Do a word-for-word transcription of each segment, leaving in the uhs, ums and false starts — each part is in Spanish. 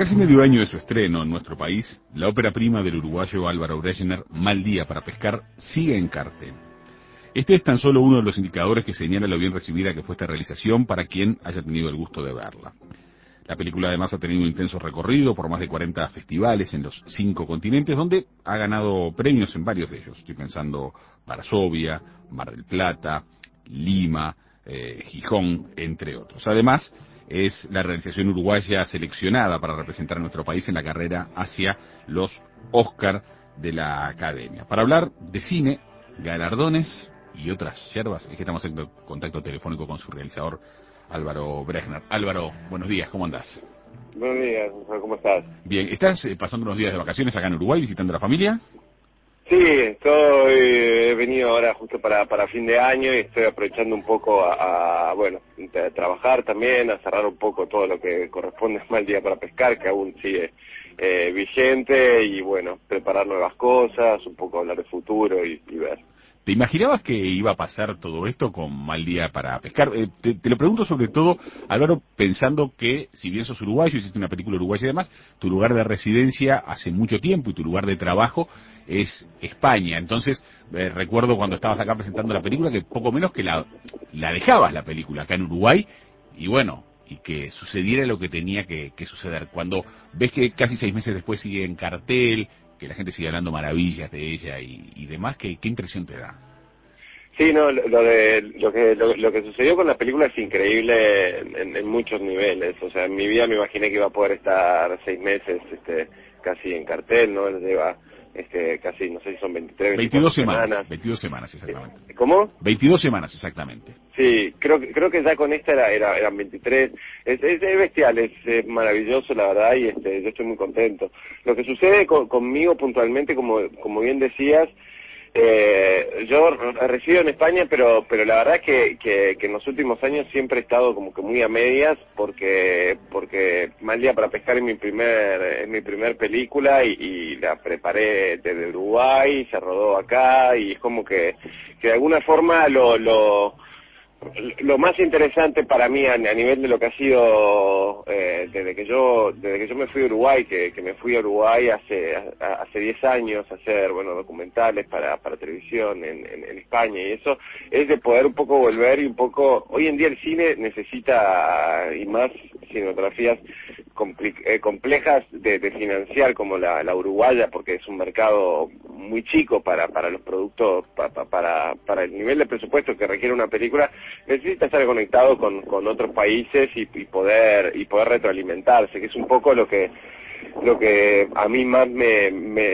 casi medio año de su estreno en nuestro país, la ópera prima del uruguayo Álvaro Bregner, Mal día para pescar, sigue en cartel. Este es tan solo uno de los indicadores que señala lo bien recibida que fue esta realización para quien haya tenido el gusto de verla. La película además ha tenido un intenso recorrido por más de cuarenta festivales en los cinco continentes, donde ha ganado premios en varios de ellos. Estoy pensando Varsovia, Mar del Plata, Lima, eh, Gijón, entre otros. Además, es la realización uruguaya seleccionada para representar a nuestro país en la carrera hacia los Oscar de la Academia. Para hablar de cine, galardones y otras yerbas, es que estamos en contacto telefónico con su realizador, Álvaro Bregner. Álvaro, buenos días, ¿cómo andás? Buenos días, ¿cómo estás? Bien, ¿estás eh, pasando unos días de vacaciones acá en Uruguay visitando a la familia? Sí, estoy, he venido ahora justo para, para fin de año y estoy aprovechando un poco a, a bueno, a trabajar también, a cerrar un poco todo lo que corresponde a Mal día para pescar, que aún sigue eh, vigente, y bueno, preparar nuevas cosas, un poco hablar de futuro y, y ver. ¿Te imaginabas que iba a pasar todo esto con Mal día para pescar? Eh, te, te lo pregunto sobre todo, Álvaro, pensando que, si bien sos uruguayo, hiciste una película uruguaya y demás, tu lugar de residencia hace mucho tiempo y tu lugar de trabajo es España. Entonces, eh, recuerdo cuando estabas acá presentando la película que poco menos que la, la dejabas la película acá en Uruguay, y bueno, y que sucediera lo que tenía que, que suceder. Cuando ves que casi seis meses después sigue en cartel, que la gente sigue hablando maravillas de ella y, y demás, ¿qué, ¿qué impresión te da? Sí, no, lo, lo de lo que lo, lo que sucedió con la película es increíble en, en, en muchos niveles. O sea, en mi vida me imaginé que iba a poder estar seis meses, este, casi en cartel, ¿no? Lleva, este, casi, no sé si son veintitrés, veinticuatro veintidós semanas, semanas. veintidós semanas exactamente. ¿Cómo? veintidós semanas exactamente. Sí, creo que creo que ya con esta era, era eran veintitrés. Es, es, es bestial, es, es maravilloso, la verdad, y este, yo estoy muy contento. Lo que sucede con, conmigo puntualmente, como como bien decías, eh, yo resido en España, pero pero la verdad es que, que que en los últimos años siempre he estado como que muy a medias, porque porque Mal día para pescar es mi primer es mi primer película, y, y la preparé desde Uruguay, se rodó acá, y es como que que de alguna forma lo lo lo más interesante para mí a, a nivel de lo que ha sido eh, desde que yo desde que yo me fui a Uruguay, que, que me fui a Uruguay hace a, hace diez años a hacer bueno documentales para para televisión en, en, en España, y eso es de poder un poco volver y un poco, hoy en día el cine necesita, y más cinematografías eh, complejas de, de financiar como la, la uruguaya, porque es un mercado muy chico para para los productos, para para para el nivel de presupuesto que requiere una película. Necesita estar conectado con, con otros países y, y poder y poder retroalimentarse, que es un poco lo que lo que a mí más me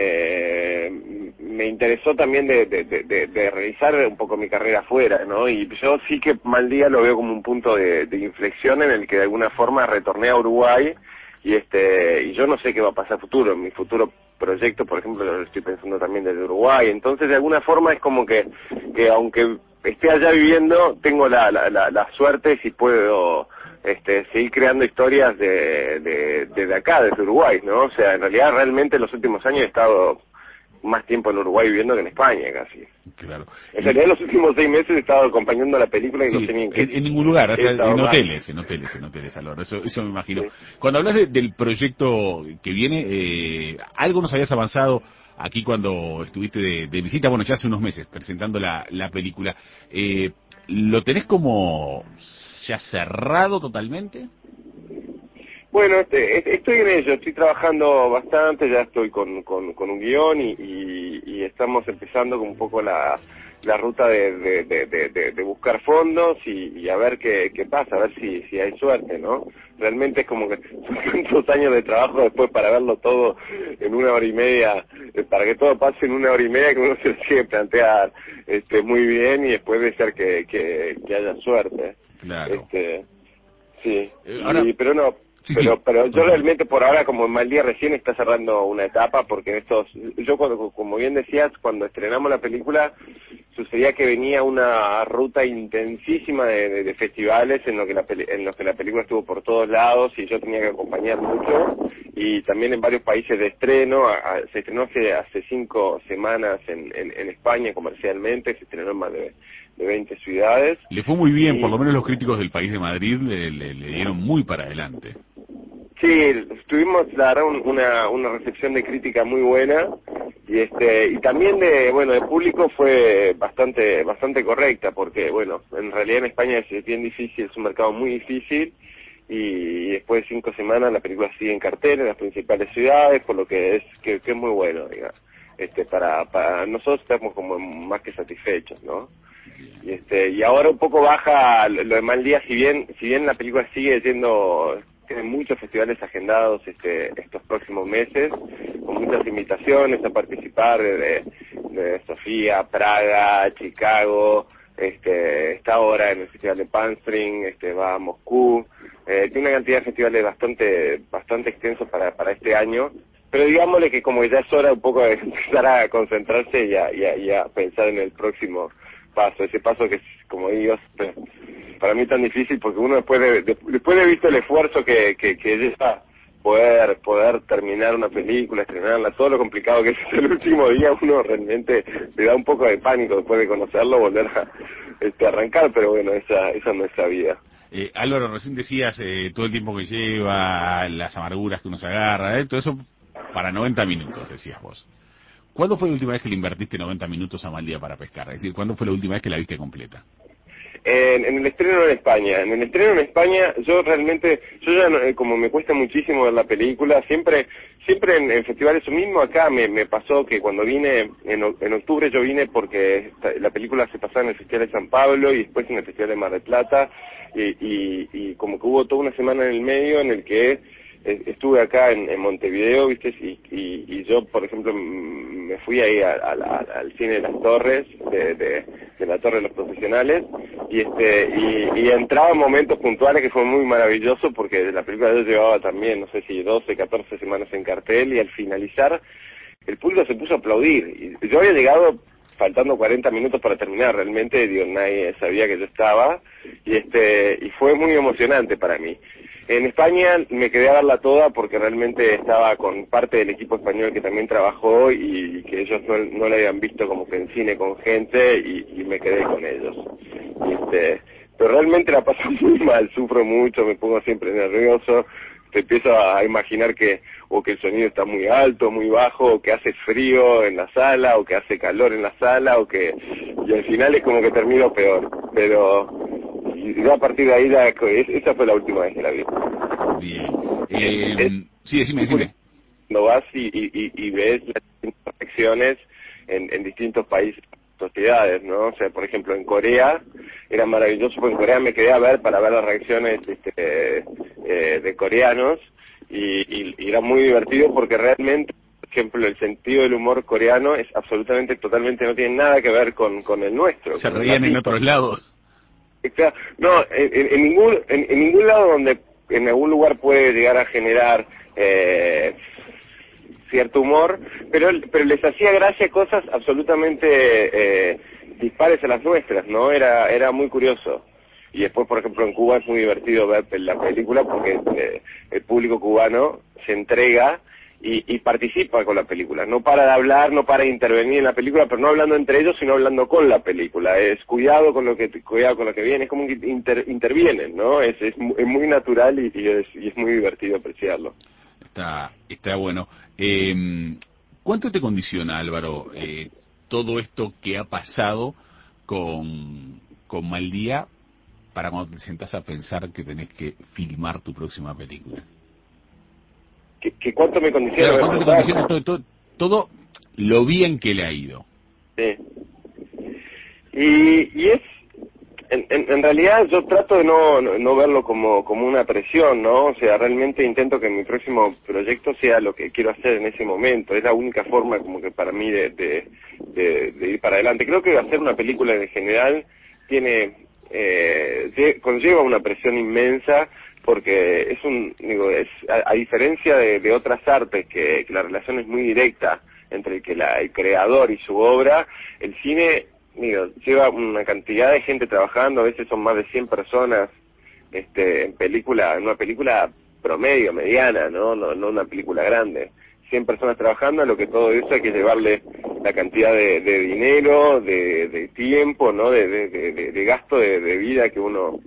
me, me interesó también de, de, de, de realizar un poco mi carrera afuera, ¿no? Y yo sí que Mal día lo veo como un punto de, de inflexión en el que de alguna forma retorné a Uruguay, y este y yo no sé qué va a pasar a futuro. En mi futuro proyecto, por ejemplo, lo estoy pensando también desde Uruguay. Entonces, de alguna forma es como que que aunque esté allá viviendo, tengo la, la, la, la suerte, si puedo este, seguir creando historias de, de, desde acá, desde Uruguay, ¿no? O sea, en realidad realmente en los últimos años he estado más tiempo en Uruguay viviendo que en España, casi. Claro. En Y, realidad en los últimos seis meses he estado acompañando la película y sí, no sé ni en qué en, en ningún lugar, he hasta estado en más. hoteles, en hoteles, en hoteles, Álvaro, eso, eso me imagino. Sí. Cuando hablas de, del proyecto que viene, eh, algo nos habías avanzado aquí cuando estuviste de, de visita, bueno, ya hace unos meses, presentando la, la película. Eh, ¿Lo tenés como ya cerrado totalmente? Bueno, este, estoy en ello, estoy trabajando bastante, ya estoy con, con, con un guión, y, y, y estamos empezando con un poco la, la ruta de, de, de, de, de, de buscar fondos y, y a ver qué, qué pasa, a ver si, si hay suerte, ¿no? Realmente es como que son tantos años de trabajo después para verlo todo en una hora y media, eh, para que todo pase en una hora y media, que uno se sigue plantear este, muy bien, y después de ser que, que, que haya suerte. Claro. Este, sí, Eh, ahora, y, pero no. sí, sí, Pero pero yo contame. realmente por ahora, como Mal día recién está cerrando una etapa, porque en estos, yo cuando, como bien decías, cuando estrenamos la película, sucedía que venía una ruta intensísima de, de, de festivales en lo que la peli, en los que la película estuvo por todos lados, y yo tenía que acompañar mucho, y también en varios países de estreno. A, a, se estrenó hace, hace cinco semanas en, en, en España comercialmente, se estrenó en más de, de veinte ciudades. Le fue muy bien, por Y lo menos los críticos del país de Madrid le, le, le dieron muy para adelante. Sí, tuvimos la verdad un- una una recepción de crítica muy buena y este y también de bueno de público fue bastante bastante correcta porque bueno en realidad en España es bien difícil, es un mercado muy difícil y después de cinco semanas la película sigue en cartel en las principales ciudades, por lo que es que, que es muy bueno, digamos. Este para para nosotros estamos como más que satisfechos, ¿no? Y este y ahora un poco baja lo de Mal Día, si bien si bien la película sigue siendo tiene muchos festivales agendados este estos próximos meses, con muchas invitaciones a participar de, de, de Sofía, Praga, Chicago, este está ahora en el Festival de Palm Springs, este va a Moscú, eh, tiene una cantidad de festivales bastante bastante extensos para para este año, pero digámosle que como ya es hora un poco de empezar a concentrarse y a, y a, y a pensar en el próximo paso, ese paso que es, como digo, para mí tan difícil porque uno después de, de después de visto el esfuerzo que que, que lleva poder poder terminar una película, estrenarla, todo lo complicado que es el último día, uno realmente le da un poco de pánico después de conocerlo, volver a este, arrancar, pero bueno, esa esa no es la vida. Eh, Álvaro, recién decías eh, todo el tiempo que lleva, las amarguras que uno se agarra, ¿eh? Todo eso para noventa minutos, decías vos. ¿Cuándo fue la última vez que le invertiste noventa minutos a Mal Día para Pescar? Es decir, ¿cuándo fue la última vez que la viste completa? En, en el estreno en España, en el estreno en España, yo realmente, yo ya no- eh, como me cuesta muchísimo ver la película, siempre, siempre en, en festivales, eso mismo acá me, me pasó que cuando vine, en, o- en octubre yo vine porque esta- la película se pasaba en el Festival de San Pablo y después en el Festival de Mar del Plata, y, y, y como que hubo toda una semana en el medio en el que eh, estuve acá en, en Montevideo, viste, y, y, y yo, por ejemplo, m- me fui ahí a- a la- al cine de las Torres, de, de, de la Torre de los Profesionales, y este y, y entraba en momentos puntuales que fue muy maravilloso porque la película yo llevaba también, no sé si doce, catorce semanas en cartel, y al finalizar el público se puso a aplaudir. Y yo había llegado faltando cuarenta minutos para terminar, realmente, digo, nadie sabía que yo estaba, y este y fue muy emocionante para mí. En España me quedé a darla toda porque realmente estaba con parte del equipo español que también trabajó y, y que ellos no, no la habían visto como que en cine con gente y, y me quedé con ellos. Y este, pero realmente la paso muy mal, sufro mucho, me pongo siempre nervioso, te empiezo a imaginar que o que el sonido está muy alto, muy bajo, o que hace frío en la sala, o que hace calor en la sala, o que y al final es como que termino peor, pero y ya a partir de ahí, ya, es- esa fue la última vez que la vi. Bien. Es, es Eh, sí, decime, decime. cuando vas y, y, y, y ves las distintas reacciones en, en distintos países, sociedades, ¿no? O sea, por ejemplo, en Corea era maravilloso, porque en Corea me quedé a ver para ver las reacciones este, eh, de coreanos y, y, y era muy divertido porque realmente, por ejemplo, el sentido del humor coreano es absolutamente, totalmente, no tiene nada que ver con, con el nuestro. Se Con el reían en latino. otros lados. Claro, no, en, en- en ningún en, en ningún lado donde en algún lugar puede llegar a generar eh, cierto humor, pero pero les hacía gracia cosas absolutamente eh, dispares a las nuestras, ¿no? Era era muy curioso. Y después, por ejemplo, en Cuba es muy divertido ver la película porque eh, el público cubano se entrega y, y participa con la película. No para de hablar, no para de intervenir en la película, pero no hablando entre ellos, sino hablando con la película. Es cuidado con lo que cuidado con lo que viene, es como que inter, intervienen, ¿no? Es, es, mu- es muy natural y, y, es, y es muy divertido apreciarlo. Está, está bueno. Eh, ¿Cuánto te condiciona, Álvaro, eh, todo esto que ha pasado con, con Mal Día para cuando te sentás a pensar que tenés que filmar tu próxima película? ¿Que, que cuánto me condiciona? Claro, Me ¿cuánto te preguntaba. condiciona todo, todo, todo lo bien que le ha ido? Sí. Y, y es, en, en, en realidad yo trato de no, no, no verlo como, como una presión, ¿no? O sea, realmente intento que mi próximo proyecto sea lo que quiero hacer en ese momento. Es la única forma como que para mí de, de, de, de ir para adelante. Creo que hacer una película en general tiene, eh, lle- conlleva una presión inmensa porque es un, digo, es, a, a diferencia de, de otras artes que, que la relación es muy directa entre el que la, el creador y su obra, el cine, digo, lleva una cantidad de gente trabajando, a veces son más de cien personas, este, en película, en una película promedio, mediana, ¿no? No, no una película grande. cien personas trabajando, a lo que todo eso hay que llevarle la cantidad de, de dinero, de, de tiempo, ¿no? De, de, de, de gasto de, de vida que uno,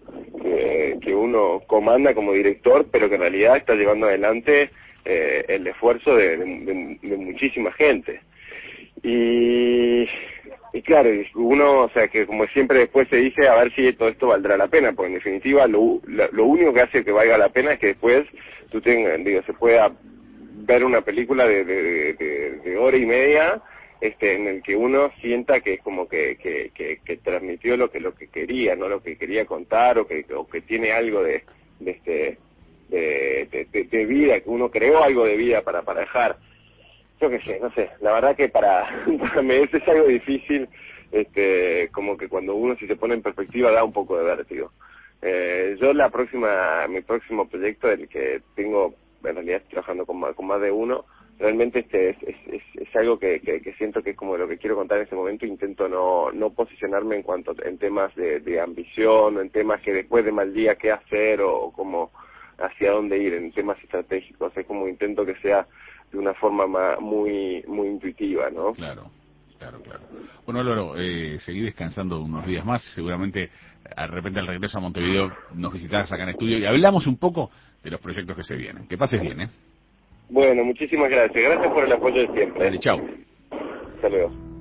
que, que uno comanda como director, pero que en realidad está llevando adelante eh, el esfuerzo de, de, de muchísima gente. Y, y claro, uno, o sea, que como siempre después se dice, a ver si todo esto valdrá la pena, porque en definitiva lo, lo, lo único que hace que valga la pena es que después tú tengas, digo, se pueda ver una película de, de, de, de hora y media, este, en el que uno sienta que es como que, que, que, que transmitió lo que lo que quería, no lo que quería contar, o que, o que tiene algo de, de este, de, de, de, de vida, que uno creó algo de vida para, para dejar. Yo qué sé, no sé, la verdad que para, para mí es algo difícil, este, como que cuando uno si se pone en perspectiva da un poco de vértigo. Eh, yo la próxima, mi próximo proyecto, el que tengo, en realidad estoy trabajando con más, con más de uno, realmente este es, es, es, es algo que, que, que siento que es como lo que quiero contar en ese momento. Intento no, no posicionarme en cuanto, en temas de, de ambición, o en temas que después de mal día qué hacer, o, o como hacia dónde ir, en temas estratégicos. Es como intento que sea de una forma más, muy muy intuitiva, ¿no? Claro, claro, claro. Bueno, Álvaro, eh, seguí descansando unos días más. Seguramente, de repente, al regreso a Montevideo, nos visitarás acá en estudio y hablamos un poco de los proyectos que se vienen. Que pases bien, ¿eh? Bueno, muchísimas gracias. Gracias por el apoyo de siempre. Dale, chao. Hasta luego.